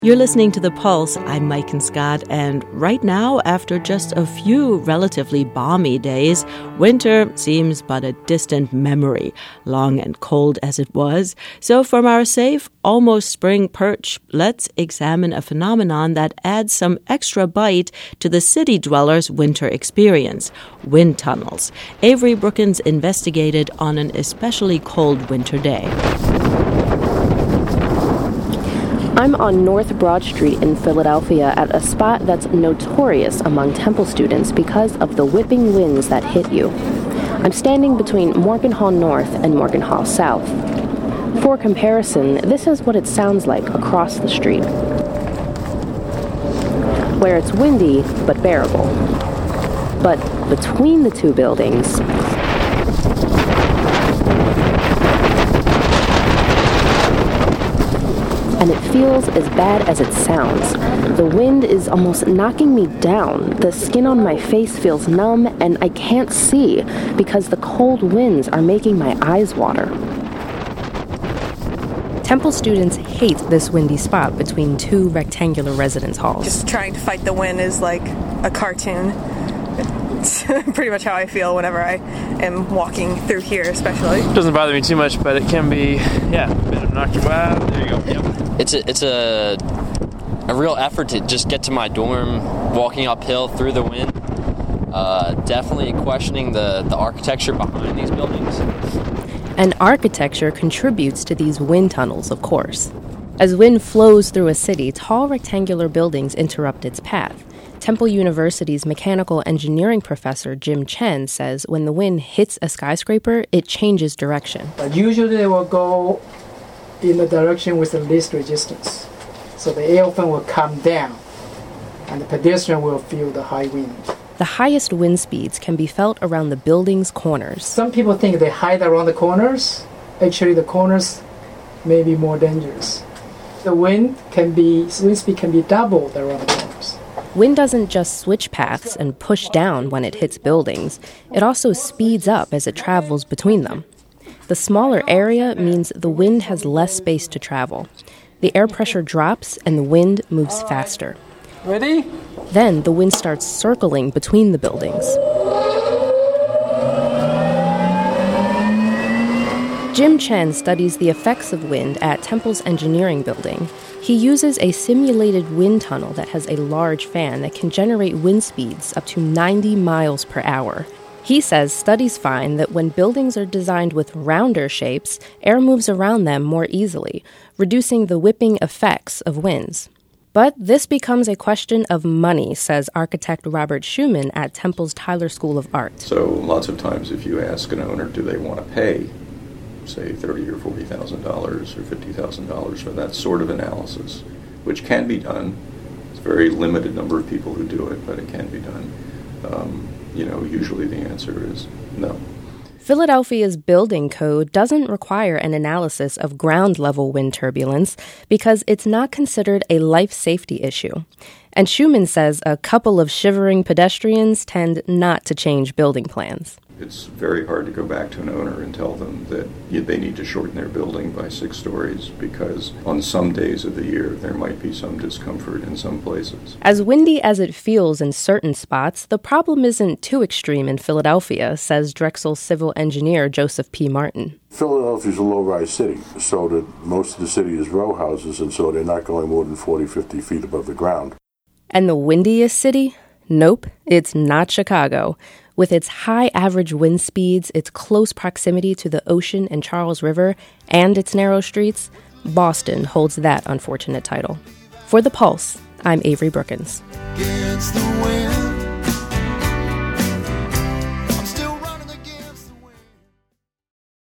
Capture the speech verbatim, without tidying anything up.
You're listening to The Pulse. I'm Mike and Scott, and right now, after just a few relatively balmy days, winter seems but a distant memory, long and cold as it was. So from our safe, almost spring perch, let's examine a phenomenon that adds some extra bite to the city dwellers' winter experience: wind tunnels. Avery Brookins investigated on an especially cold winter day. I'm on North Broad Street in Philadelphia at a spot that's notorious among Temple students because of the whipping winds that hit you. I'm standing between Morgan Hall North and Morgan Hall South. For comparison, this is what it sounds like across the street, where it's windy but bearable. But between the two buildings, and it feels as bad as it sounds. The wind is almost knocking me down. The skin on my face feels numb, and I can't see because the cold winds are making my eyes water. Temple students hate this windy spot between two rectangular residence halls. Just trying to fight the wind is like a cartoon. It's pretty much how I feel whenever I am walking through here, especially. It doesn't bother me too much, but it can be, yeah, a bit obnoxious. Wow, there you go. Yep. It's a, it's a a real effort to just get to my dorm, walking uphill through the wind. Uh, definitely questioning the, the architecture behind these buildings. And architecture contributes to these wind tunnels, of course. As wind flows through a city, tall rectangular buildings interrupt its path. Temple University's mechanical engineering professor Jim Chen says when the wind hits a skyscraper, it changes direction. But usually they will go in the direction with the least resistance. So the airplane will come down, and the pedestrian will feel the high wind. The highest wind speeds can be felt around the building's corners. Some people think they hide around the corners. Actually, the corners may be more dangerous. The wind can be, wind speed can be doubled around the corners. Wind doesn't just switch paths and push down when it hits buildings. It also speeds up as it travels between them. The smaller area means the wind has less space to travel. The air pressure drops and the wind moves faster. Ready? Then the wind starts circling between the buildings. Jim Chen studies the effects of wind at Temple's engineering building. He uses a simulated wind tunnel that has a large fan that can generate wind speeds up to ninety miles per hour. He says studies find that when buildings are designed with rounder shapes, air moves around them more easily, reducing the whipping effects of winds. But this becomes a question of money, says architect Robert Schuman at Temple's Tyler School of Art. So lots of times if you ask an owner, do they want to pay, say, thirty thousand dollars or forty thousand dollars or fifty thousand dollars for that sort of analysis, which can be done. It's a very limited number of people who do it, but it can be done. Um, you know, usually the answer is no. Philadelphia's building code doesn't require an analysis of ground-level wind turbulence because it's not considered a life safety issue. And Schuman says a couple of shivering pedestrians tend not to change building plans. It's very hard to go back to an owner and tell them that they need to shorten their building by six stories because on some days of the year there might be some discomfort in some places. As windy as it feels in certain spots, the problem isn't too extreme in Philadelphia, says Drexel civil engineer Joseph P. Martin. Philadelphia is a low-rise city, so that most of the city is row houses, and so they're not going more than forty, fifty feet above the ground. And the windiest city? Nope, it's not Chicago. With its high average wind speeds, its close proximity to the ocean and Charles River, and its narrow streets, Boston holds that unfortunate title. For The Pulse, I'm Avery Brookins. Against the wind.